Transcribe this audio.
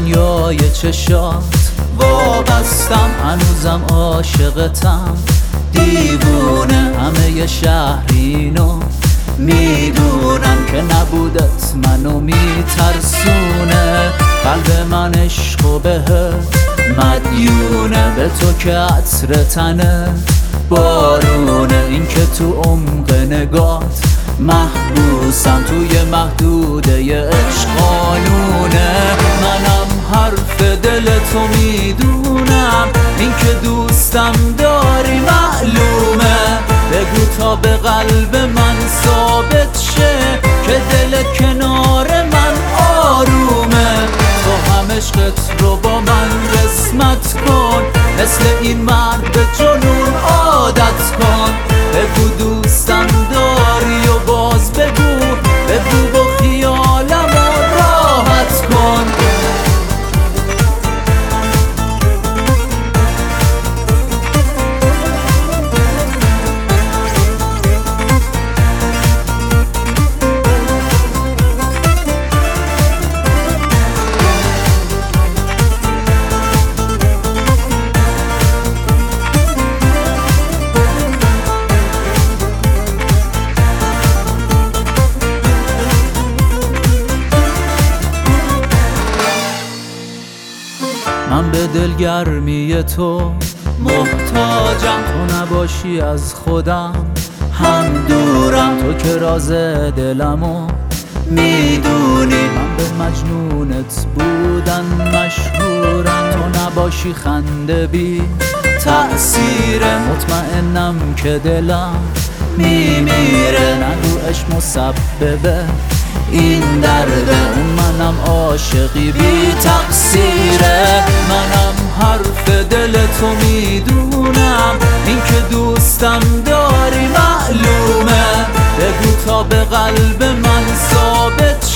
دنیای چشات وابستم، هنوزم عاشقتم دیوونه. همه شهر اینو میدونم که نبودت منو میترسونه. قلب من عشق و بهت مدیونه، به تو که عطر تنه بارونه. این که تو عمق نگات محبوسم، توی محدوده عشق قانونه. منم حرف دل تو میدونم، این که دوستم داری معلومه. بگو تا به قلب من ثابت شه که دل کنار من آرومه. تو هم عشقت رو با من قسمت کن، مثل این مرد به جنون عادت کن. بگو دوستم داری و باز بگو با خیالم رو راحت کن. من به دلگرمی تو محتاجم، تو نباشی از خودم هم دورم. تو که راز دلمو میدونی، من به مجنونت بودن مشهورم. تو نباشی خنده بی تأثیره، مطمئنم که دلم میمیره. نگو عشق مسببه این درده، اون منم عاشقی بی تقصیره. منم حرف دل تو میدونم، این که دوستم داری معلومه. بگو تا به قلب من ثابت